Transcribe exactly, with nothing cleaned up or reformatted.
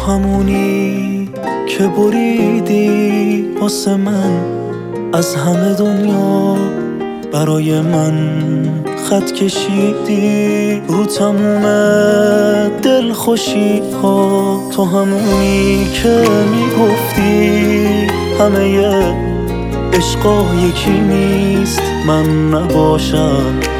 همونی که بریدی واسه من از همه دنیا، برای من خط کشیدی رو تموم دل خوشی ها. تو همونی که میگفتی همه عشقا یکی نیست، من نباشم